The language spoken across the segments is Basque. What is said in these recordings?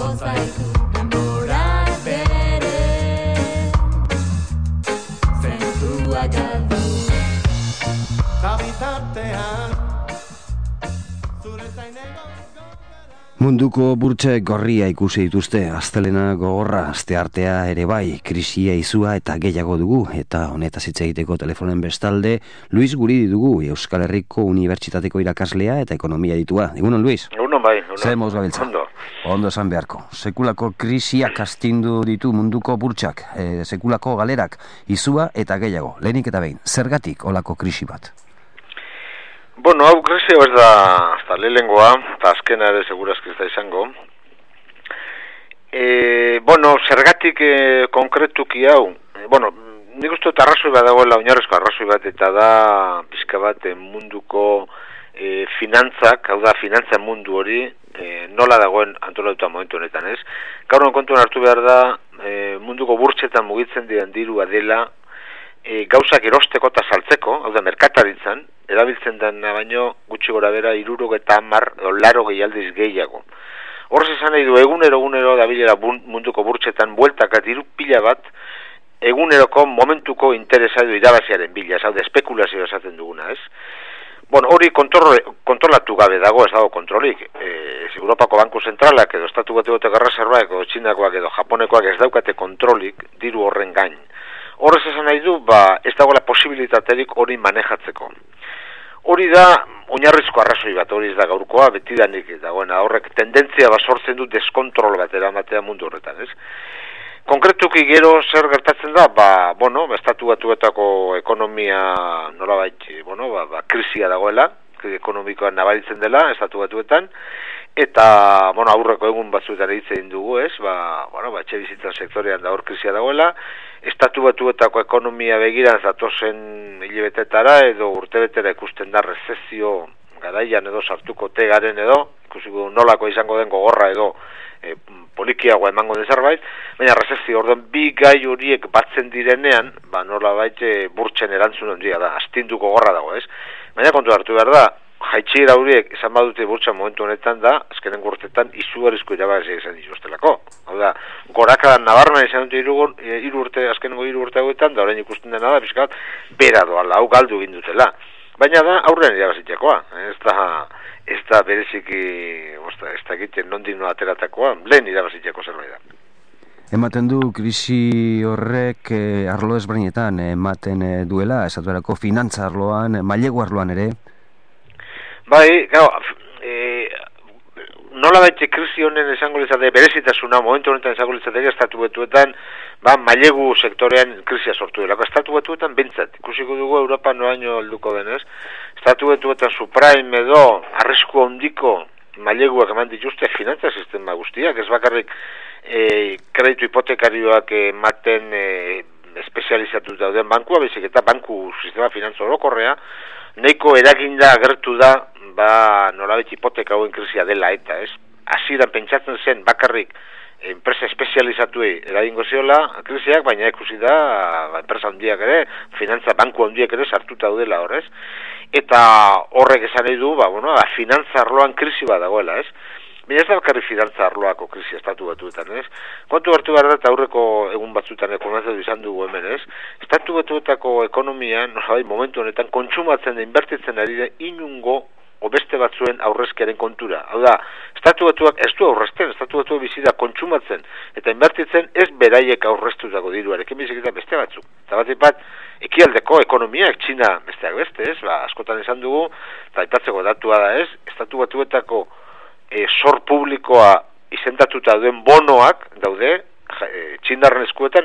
zaitu denborak bere zentzua galdu. Ta bitartean zure zainego. Munduko burtse gorria ikusi dituzte, astelena gogorra, asteartea ere bai, krisia, izua eta gehiago dugu, eta honetaz hitz egiteko telefonen bestalde, Luis Guridi dugu, Euskal Herriko Unibertsitateko irakaslea eta ekonomia ditua. Egunon, Luis? Egunon, bai. Zer moz gabiltza? Ondo esan beharko. Sekulako krisiak astindu ditu munduko burtsak, sekulako galerak, izua eta gehiago. Lehenik eta behin, zergatik olako krisi bat? Bueno, hau krisi ez da lehengoa, eta azkena ere segurazki ez da izango. Zergatik konkretuki hau, nik uste dut arrazoi bat dagoela, oinarrizko arrazoi bat, eta da pixka bat munduko finantzak, hau da finantza mundu hori, nola dagoen antolatuta momentu honetan, ez? Gaur kontuan hartu behar da, munduko burtsetan mugitzen dian dirua dela, gauzak erosteko eta saltzeko, hau da merkataritzan, erabiltzen dena baino gutxi gora bera 70 edo 80 aldiz gehiago. Horrez esan nahi du egunero dabilela munduko burtsetan bueltaka diru pila bat eguneroko momentuko interesa edo irabaziaren bila, hau da espekulazio esaten duguna, ez? Hori kontrolatu gabe dago, ez dago kontrolik. Europako Banku Zentralak edo Estatu Batuetako Erreserbaak edo Txinakoak edo Japonekoak ez daukate kontrolik diru horren gain. Horrez esan nahi du, ez dagoela posibilitaterik hori manejatzeko. Hori da oinarrizko arrazoi bat, hori ez da gaurkoa, betidanik dagoena, horrek tendentzia bat sortzen du deskontrol bat eramatea mundu horretan, ez? Konkretuki gero zer gertatzen da, Estatu Batuetako ekonomia nolabait, krisia dagoela, ekonomikoa nabaritzen dela, Estatu Batuetan, eta, aurreko egun batzuetan hitz egin dugu, ez? Etxe bizitzan sektorean da hor krisia dagoela, Estatu Batuetako ekonomia begiran zatozen hilabetetara edo urtebetera ikusten da rezesio garaian edo sartuko tegaren edo, ikusiko nolako izango den gogorra edo polikiagoa emango den zerbait, baina rezesio orduan bi gai horiek batzen direnean, nolabait burtsen erantzun handia da, astindu gogorra dago, ez? Baina kontu hartu behar da, jaitxiera horiek izan badute burtsa momentu honetan da, azkenen urtetan izugarrizko irabazia izan dituztelako. Hau da, gorakadan nabarmen izan dute azkenengo 3 urte hauetan, da orain ikusten dena da, pixkat, bera doala, hau galdu egin dutela. Baina da, aurrean irabazitekoa. Ez da bereziki, ez da egiten nondino ateratakoa, lehen irabaziteko zerbait da. Ematen du krisi horrek arlo ezberdinetan ematen duela, esatuerako finantza arloan, mailegu arloan ere? Bai, nola baitxe krisi honen esango litzateke, berezitasuna, momentu honetan esango litzateke, Estatu Batuetan, mailegu sektorean krisia sortu delako. Estatu Batuetan bentsat, ikusiko dugu Europa noaino helduko denez, Estatu Batuetan subprime edo arrisku handiko maileguak eman dituzte finantza sistema guztiak, ez bakarrik kreditu hipotekarioak ematen espezializatu dauden bankua, baizik eta banku sistema finantza orokorrea, nahiko eraginda agertu da, nolabait hipoteka hauen krisia dela eta, ez? Hasieran pentsatzen zen bakarrik enpresa espezializatuei eragingo ziola krisiak, baina ikusi da enpresa handiak ere, finantza banku handiak ere sartuta daudela horrez. Eta horrek esan nahi du, finantza arloan krisi bat dagoela, ez? Baina ez da bakarrik finantza arloako krisi Estatu Batuetan, ez? Kontu hartu behar da, eta aurreko egun batzuetan ekonomizatu izan dugu hemen, ez? Estatu Batuetako ekonomia, momentu honetan, kontsumatzen da, inbertitzen ari da, inungo o beste batzuen aurrezkiaren kontura. Hau da, Estatu Batuak ez du aurrezten, Estatu Batuak bizi da kontsumatzen eta inbertitzen ez beraiek aurreztutako diruarekin bizik eta beste batzuk. Eta bat, ekialdeko ekonomiak, Txina besteak beste, ez? Askotan esan dugu, eta aipatzeko datua da, ez? Estatu Batuetako zor publikoa izendatuta duen bonoak daude, Txindarren eskuetan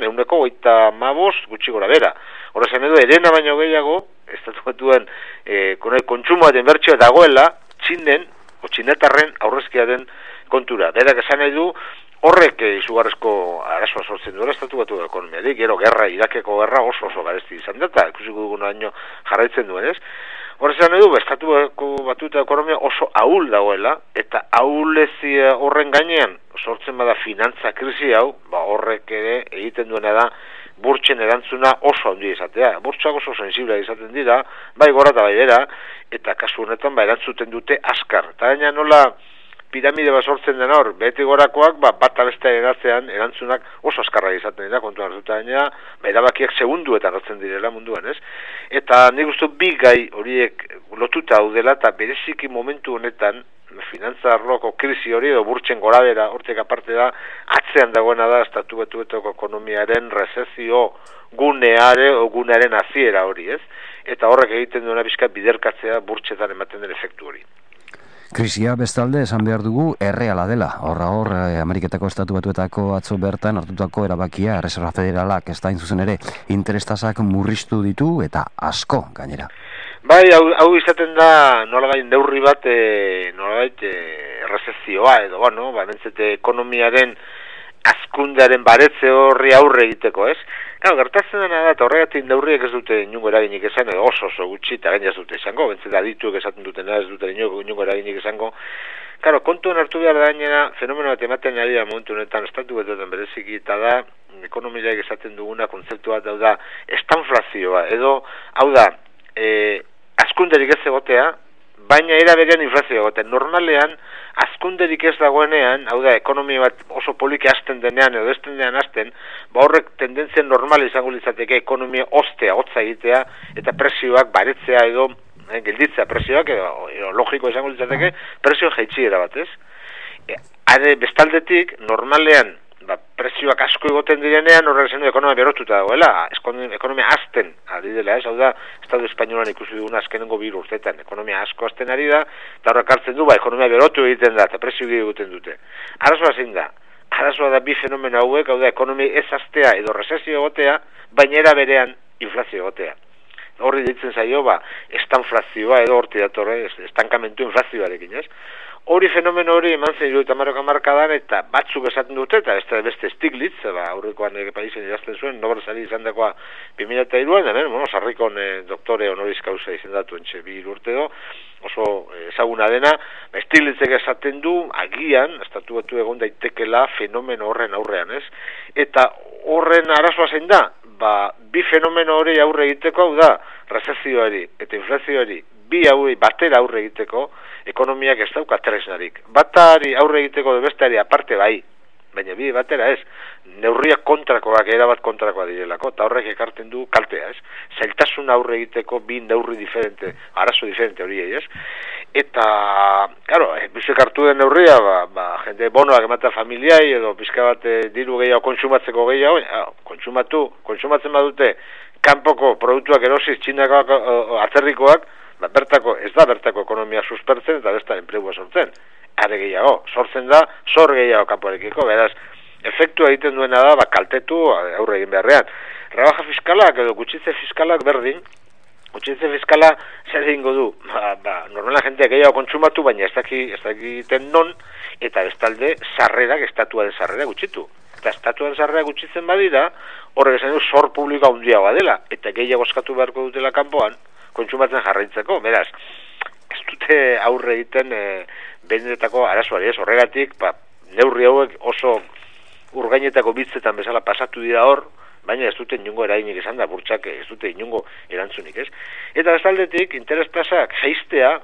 125 gutxi gora bera. Horra zen edo, erena baino gehiago, Estatu Batuen kontsumoaren bertsioa dagoela, Txinen, o txinetarren aurrezkiaren kontura. Berak esan nahi du, horrek izugarrezko arazoa sortzen duela Estatu Batuen ekonomiarik, gero Irakeko gerra oso garesti izan data, ikusiko dugun baino jarraitzen duen, ez? Horrez esan nahi du, Estatu Batuen ekonomia oso ahul dagoela, eta ahulezia horren gainean sortzen bada finantza krisi hau, horrek ere egiten duena da, burtsen erantzuna oso handia izatea. Burtsak oso sensiblea izaten dira, bai gora eta bai bera, eta kasu honetan erantzuten dute azkar. Eta gaina nola piramide bat sortzen den hor, beti gorakoak, bat bestea eratzean, erantzunak oso askarra izaten dira, kontuan hartuta gainera, erabakiak segunduetan hartzen direla munduan, ez? Eta nik uste bi gai horiek lotuta daudela, eta bereziki momentu honetan, finantza arloko krisi hori, edo burtsen gorabera, hortik aparte da, atzean dagoena da, Estatu Batuetako ekonomiaren rezezio gunearen hasiera hori, ez? Eta horrek egiten duena bizka biderkatzea burtsetan ematen den efektu hori. Krisia bestalde esan behar dugu erreala dela. Hor, Ameriketako Estatu Batuetako atzo bertan hartutako erabakia Erreserba Federalak ez da zuzen ere interestasak murriztu ditu eta asko gainera. Bai, hau izaten da nolabait neurri bat, errezezioa edo, bentzete ekonomiaren azkundearen baretze horri aurre egiteko, ez? Gertatzen dena da, eta horregatik neurriek ez dute inungo eraginik esan, edo oso gutxi, eta gaina ez dute esango, bentzeta adituek esaten dutena ez dute inungo eraginik esango. Kontuen hartu behar da gainera, fenomeno bat ematen ari da momentu honetan, Estatu Batuetan bereziki, eta da, ekonomiak esaten duguna kontzeptu bat da, estanflazioa, edo, hau da, azkunderik ez egotea, baina era berean inflazioa egotea. Normalean, azkunderik ez dagoenean, hau da, ekonomia bat oso poliki hasten denean edo esten denean hasten, horrek tendentzia normal izango litzateke ekonomia hotza egitea eta presioak baretzea edo gelditzea presioak edo logiko izango litzateke presioen jaitsiera bat, ez? Bestaldetik, normalean, presioak asko egoten direnean, horrek esan du ekonomia berotuta dagoela, ekonomia azten ari dela, ez? Hau da, Estatu Espainolan ikusi duguna azkenengo 2 urteetan, ekonomia asko azten ari da, eta horrek hartzen du, ekonomia berotu egiten da, eta presio egiten dute. Arazoa zein da? Arazoa da bi fenomeno hauek, hau da, ekonomia ez aztea edo rezesio egotea, baina era berean inflazio egotea. Horri ditzen zaio, estanflazioa edo horti datorre, estankamentu inflazioarekin, ez? Hori fenomeno hori eman zen 70 hamarkadan eta batzuk esaten dute, eta ez da beste Stiglitz, aurrekoan Parisen idazten zuen, Nobel sari izan dakoa 2002an, hemen, sarrikon doktore honoris causa izendatu entxe 2 urte do, oso ezaguna dena, Stiglitzek esaten du, agian, Estatu Batu egon daitekela fenomeno horren aurrean, ez? Eta horren arazoa zein da, bi fenomeno hori aurre egiteko, hau da, rezezioari eta inflazioari, bi hauei batera aurre egiteko, ekonomiak ez dauka tresnarik. Batari aurre egiteko besteari aparte bai, baina bi batera ez, neurriak kontrakoak, erabat kontrakoak direlako, eta horrek ekarten du kaltea, ez? Zailtasun aurre egiteko bi neurri diferente, arazo diferente horiei, ez? Eta, claro, bizek hartu den neurria, jende bonoak ematea familiai, edo pizka bat diru gehiago kontsumatzeko gehiago, kontsumatzen badute, kanpoko produktuak erosiz, txinakoak, atzerrikoak, ez da bertako ekonomia suspertzen eta besta enplegua sortzen. Are gehiago, sortzen da, zor gehiago kanpoarekiko, beraz, efektua egiten duena da, kaltetu aurre egin beharrean. Rebaja fiskalak edo gutxitze fiskalak berdin, gutxitze fiskala zer egingo du? Normala jendeak gehiago kontsumatu, baina ez dakiten non, eta bestalde sarrerak, estatuaren sarrerak gutxitu. Eta estatuaren sarrerak gutxitzen badira, horrek esan du zor publikoa handiagoa dela, eta gehiago eskatu beharko dutela kanpoan, kontsumatzen jarraitzeko, beraz, ez dute aurre egiten benetako arazoari, ez horregatik, neurri hauek oso urgainetako bitzetan bezala pasatu dira hor, baina ez dute inungo eraginik esan da, burtsak ez dute inungo erantzunik, ez? Eta bestaldetik, interestasak jaistea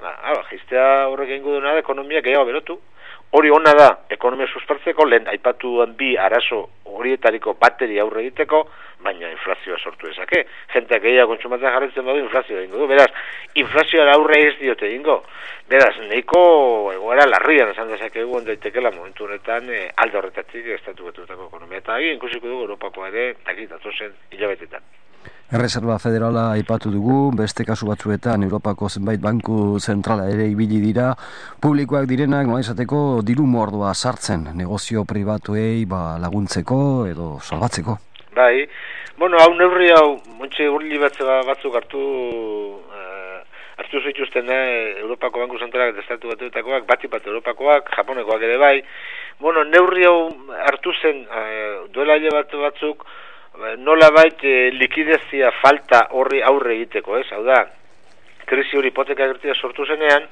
horrek egingo duena da, ekonomia gehiago berotu, hori ona da, ekonomia suspertzeko, lehen aipatuan bi arazo horietariko bateri aurre egiteko, baina inflazioa sortu dezake. Jenteak gehiago kontsumatzen jarraitzen badu, inflazioa egingo du. Beraz, inflazioa aurre ez diote egingo. Beraz, nahiko egoera larrian esan dezakegu ondaitekela momentu honetan alde horretatik Estatu Batuetako ekonomia. Eta egin ikusiko dugu Europako ere, datozen hilabetetan. Erreserba Federala aipatu dugu, beste kasu batzuetan Europako zenbait banku zentrala ere ibili dira, publikoak direnak nola izateko diru mordoa sartzen, negozio pribatuei laguntzeko edo salbatzeko. Bai, hau neurri hau, montxe urli batzuk hartu zituzten Europako banku zentralak eta Estatu Batuetakoak, bat Europakoak, Japonekoak ere bai. Neurri hau hartu zen duela batzuk, nolabait likidezia falta horri aurre egiteko, ez? Hau da, krisi hori hipoteka gertia sortu zenean,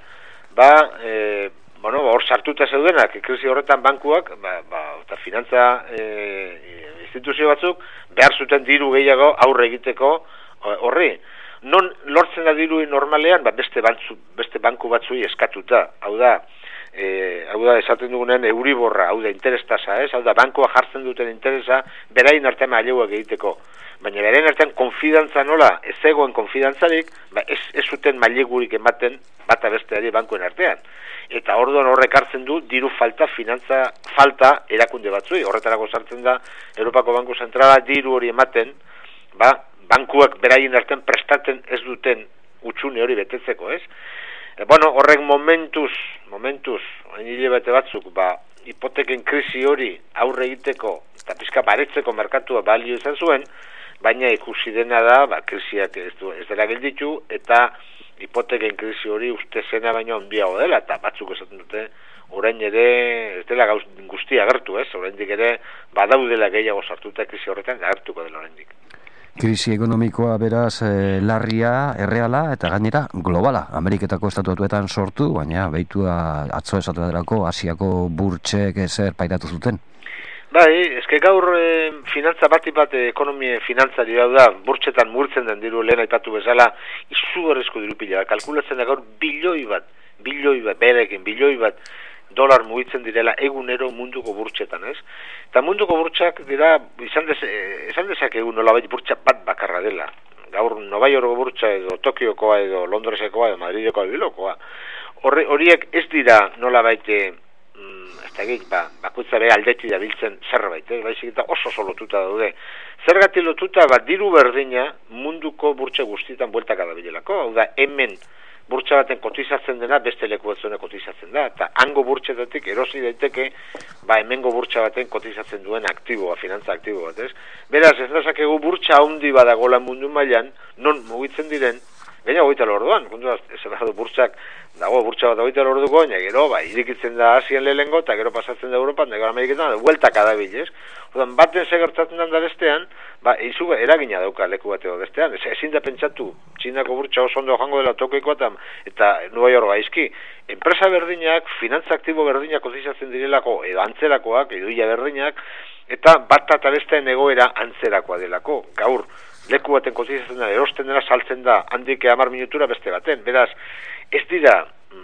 hor sartuta zeudenak, krisi horretan bankuak, eta finantza instituzio batzuk, behar zuten diru gehiago aurre egiteko horri. Non lortzen da diru normalean, beste banku batzuei eskatuta, hau da, hau da esaten dugunen euriborra, hau da interestasa, hau da bankoa jartzen duten interesa berain artean maileuak egiteko. Baina berain artean konfidantza nola, ez egoen konfidantzarik, ez zuten mailegurik ematen bata besteari bankuen artean. Eta orduan horrek hartzen du diru falta, finantza falta erakunde batzui. Horretarako sartzen da Europako Banku Zentrala diru hori ematen, bankuak beraien artean prestatzen ez duten utxune hori betetzeko, ez? Horrek momentuz, hilabete batzuk, hipoteken krisi hori aurre egiteko eta pizka baretzeko merkatua balio izan zuen, baina ikusi dena da, krisiak ez dela gelditu, eta hipoteken krisi hori uste zena baino handiago dela, eta batzuk esaten dute, orain ere ez dela gauz guztia agertu, ez? Oraindik ere badaudela gehiago sartuta krisi horretan, agertuko dela oraindik. Krisi ekonomikoa beraz larria, erreala eta gainera globala. Ameriketako Estatu Batuetan sortu, baina behitua atzo esatu baterako Asiako burtsek zer pairatu zuten. Eske gaur finantza bat ekonomia finantzari da, burtsetan murtzen den diru lehen aipatu bezala, izugarrizko diru pila. Kalkulatzen da gaur bilioi bat, berekin, bilioi bat dolar mugitzen direla egunero munduko burtsetan, ez? Eta munduko burtsak dira, esan dezakegu nolabait burtsa bat bakarra dela. Gaur Nova Yorko burtsa edo Tokiokoa edo Londresekoa edo Madridekoa edo Bilokoa. Horiek ez dira nolabait bakoitza bere aldetik dabiltzen zerbait, baizik eta oso lotuta daude. Zergatik lotuta, diru berdina munduko burtsa guztietan bueltaka dabilelako, hau da, hemen burtsa baten kotizatzen dena beste leku batzuen kotizatzen da, eta hango burtsetatik erosi daiteke, hemengo burtsa baten kotizatzen duen aktiboa, finantza aktibo bat, ez? Beraz, ez dezakegu burtsa handi badagola mundu mailan, non mugitzen diren, gaina 24 orduan, ez da burtsak dago burtsa bat 24 orduko, baina gero, irikitzen da Asian lehengo, eta gero pasatzen da Europan, da gero Ameriketan, da bueltaka dabil, ez? Orduan, baten segertatzen da bestean, izu eragina dauka leku bateo bestean, ezin da pentsatu, Txinako burtsa oso ondo joango dela Tokiokoa eta Nueva York gaizki. Enpresa berdinak, finantza aktibo berdinak kotizatzen direlako, edo antzerakoak, edo ia berdinak, eta bat eta bestean egoera antzerakoa delako. Gaur, leku baten kotizatzen da, erosten dela, saltzen da, handik 10 minutura beste baten. Beraz, ez dira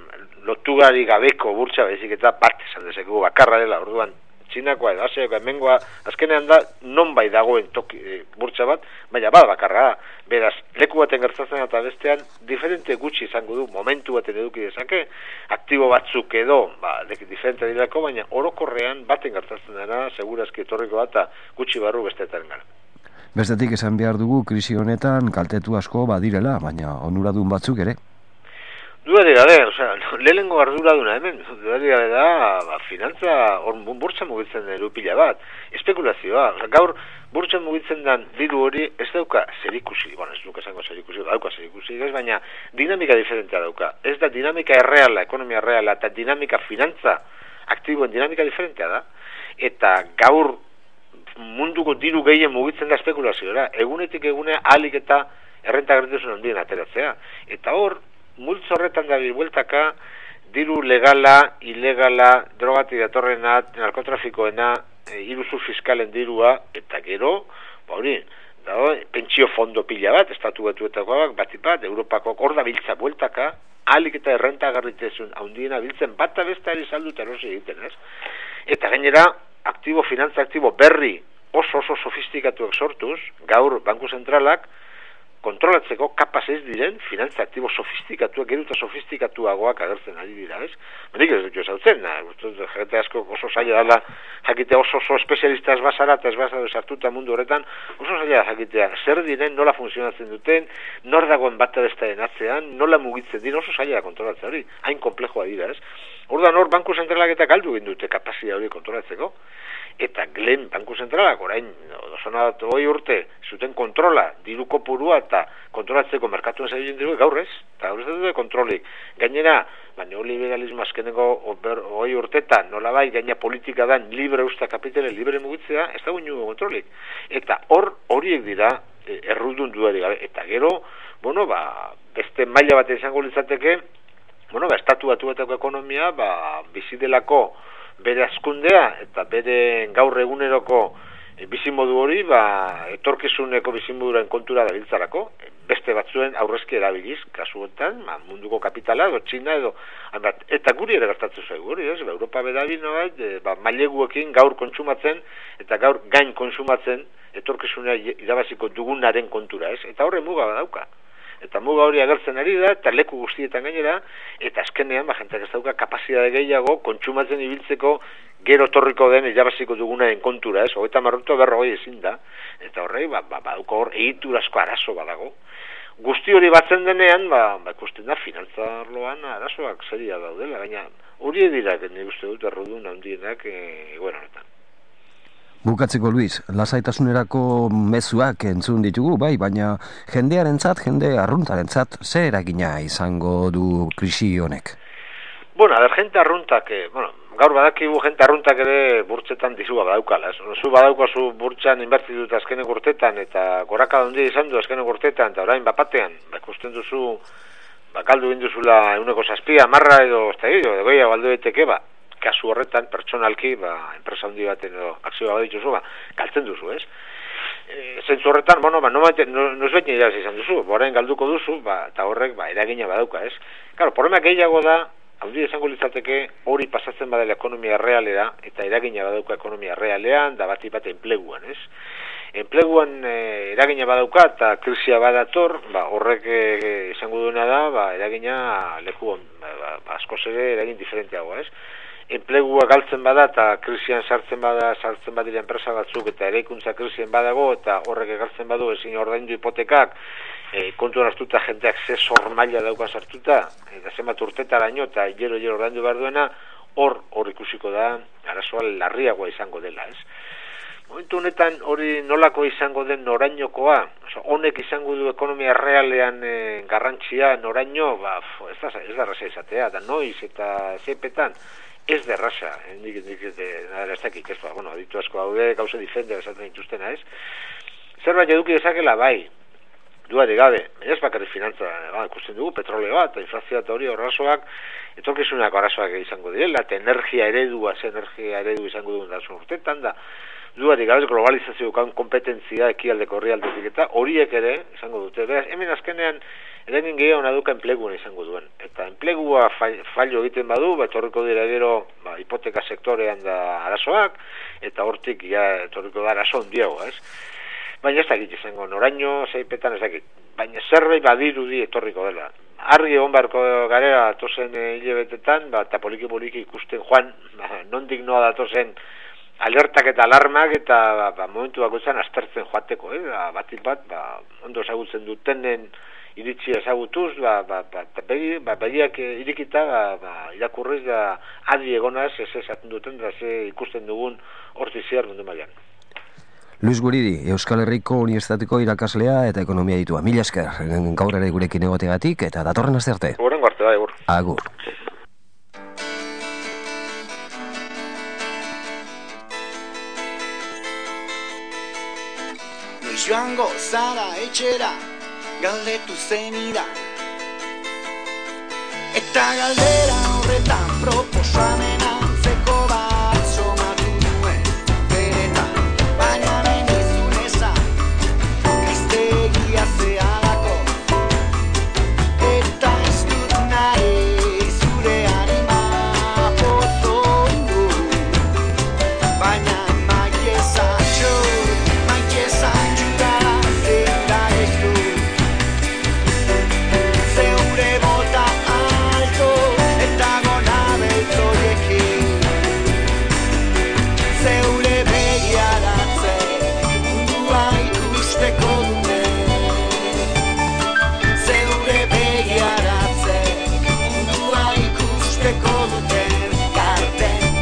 lotugari gabeko burtsa bezik eta bat esan dezakegu bakarra dela, orduan, Txinakoa edo Asiakoa hemengoa, azkenean da non bai dagoen burtsa bat, baina bakarra. Beraz, leku baten gertatzen eta bestean, diferente gutxi izango du, momentu baten eduki dezake, aktibo batzuk edo, diferente dirako, baina orokorrean baten gertatzen dena, segurazki etorriko bat, gutxi barru besteetaren gara. Bestetik esan behar dugu, krisi honetan kaltetu asko badirela, baina onuradun batzuk ere. Dudarik gabe, lehenengo arduraduna hemen, dudarik gabe da, finantza, burtsa mugitzen den pila bat, espekulazioa, gaur burtsa mugitzen den diru hori ez dauka zerikusi, ez duka esango zerikusi, dauka zerikusi, baina dinamika diferentea dauka, ez da dinamika erreala, ekonomia erreala, eta dinamika finantza aktiboen dinamika diferentea da, eta gaur munduko diru gehien mugitzen da espekulazioa, egunetik egune ahalik eta errentagarritasun handien ateratzea, eta hor, multzo horretan da bueltaka, diru legala, ilegala, drogatik datorrena, narkotrafikoena, iruzur fiskalen dirua, eta gero, pentsio fondo pila bat, estatu batuetakoak, bat, Europakoak hor da biltza bueltaka, ahalik eta errentagarritasun handiena biltzen, bat besteari saldu eta erosi egiten, ez? Eta gainera, finantza aktibo berri oso sofistikatuak sortuz, gaur Banku Zentralak, kontrolatzeko kapaz ez diren finantza aktibo sofistikatuak, gero eta sofistikatuagoak agertzen ari dira, ez? Benik ez dut esautzen, jagite asko oso zaila dala, jakite oso espezialista ez bazara eta ez bazara sartuta mundu horretan, oso zaila jakitea zer diren, nola funtzionatzen duten, nor dagoen bat bestaren atzean, nola mugitzen diren, oso zaila kontrolatzen hori, hain komplejoa dira, ez? Orduan hor Banku Zentralak eta galdu egin dute kapazia hori kontrolatzeko, eta Glen Banku Zentralak orain dozona 20 urte zuten kontrola, diru kopurua eta kontrolatzeko merkatuen zailuen diru gaur ez dute kontrolik. Gainera, neoliberalismo azkeneko 20 urtetan nolabait gaina politika da libre usta kapitale libre mugitzea, ez dago inungo kontrolik. Eta horiek dira errudun duari gabe. Eta gero, beste maila bat izango litzateke, estatu batuetako ekonomia bizi delako bere hazkundea eta bere gaur eguneroko bizimodu hori, etorkizuneko bizimoduren kontura dabiltzarako, beste batzuen aurrezki erabiliz, kasu honetan, munduko kapitala, edo Txina, eta guri ere gertatzen zaigu hori, ez? Europa berabi, maileguekin gaur kontsumatzen, eta gaur gain kontsumatzen, etorkizunea irabaziko dugunaren kontura, ez? Eta horre muga badauka. Eta muga hori agertzen ari da, eta leku guztietan gainera, eta azkenean, jenteak ez dauka kapazitate gehiago kontsumatzen ibiltzeko gero torriko den irabaziko dugunaren kontura, ez? 30 berrogei ezin da, eta horrei, badauko hor egiturazko arazo badago. Guzti hori batzen denean, ikusten da, finantza arloan arazoak zeria daudela, baina hori dira, nik uste dut, errudun handienak egoera honetan. Bukatzeko, Luis, lasaitasunerako mezuak entzun ditugu, bai, baina jendearentzat, jende arruntarentzat, ze eragina izango du krisi honek? Bueno, jente arruntak, gaur badakigu jente arruntak ere burtsetan dizua badaukala. Zu badaukazu burtsan inbertitut azkenek urtetan, eta goraka handia izan du azkenek urtetan, eta orain bapatean, ikusten duzu, galdu induzula 7%, 10% edo, edo gehiago galdu daiteke, kasu horretan, pertsonalki, enpresa handi baten edo akzioa badituzu, galtzen duzu, ez? Zentzu horretan, nuzbait irabazi izan duzu, orain galduko duzu, eta horrek, eragina badauka, ez? Claro, problema gehiago da, handi izango litzateke, hori pasatzen badela ekonomia realera, eta eragina badauka ekonomia realean, da bat enpleguan, ez? Enpleguan eragina badauka, eta krisia badator, horrek izango duena da, eragina leku askoz ere eragin diferenteago, ez? Enplegua galtzen bada eta krisian sartzen badira enpresa batzuk eta eraikuntza krisien badago eta horrek egaltzen badu ezin ordaindu hipotekak kontuan hartuta jenteak ze zor maila dauka sartuta eta zenbat urtetaraino eta gero ordaindu behar duena hor ikusiko da arazoa larriagoa izango dela, ez? Momentu honetan hori nolako izango den norainokoa, honek izango du ekonomia realean garrantzia noraino, ez da erraza izatea, da noiz eta zepetan, ez da erraza, nik ez dakik, aditu asko daude, gauza diferente esaten dituztena, ez? Zerbait eduki dezakela, bai, duari gabe, ez bakarrik finantza, ikusten dugu, petroleoa eta inflazioa eta hori horrazoak, etorkizuneko arazoak izango direla, eta energia eredu izango dugun da urtetan da, duari gabe globalizazioan kompetentzia ekialdeko herrialdetik eta horiek ere izango dute. Beraz, hemen azkenean eragin gehiago naduka enpleguan izango duen. Eta enplegua fallo egiten badu, etorriko dira gero hipoteka sektorean da arazoak, eta hortik etorriko da arazo handiago, ez? Baina ez dakit izango, noraino, zeipetan ez dakit. Baina zerbait badirudi etorriko dela. Argi egon beharko garela datozen hilebetetan, eta poliki ikusten joan, nondik noa datozen alertak eta alarmak eta momentu bakoitzan aztertzen joateko, batik bat, ondo ezagutzen dutenen iritsia ezagutuz, begiak irikita, irakurriz da adi egonaz, ez esaten duten, da ze ikusten dugun hortiziar mundu mailan. Luis Guridi, Euskal Herriko Unibertsitateko irakaslea eta ekonomia ditua. Mila esker, gaur ere gurekin egotegatik eta datorren aste arte. Horrengo arte, bai, agur. Joango zara etxera, galdetu zenida. Eta galdera horretan proposamena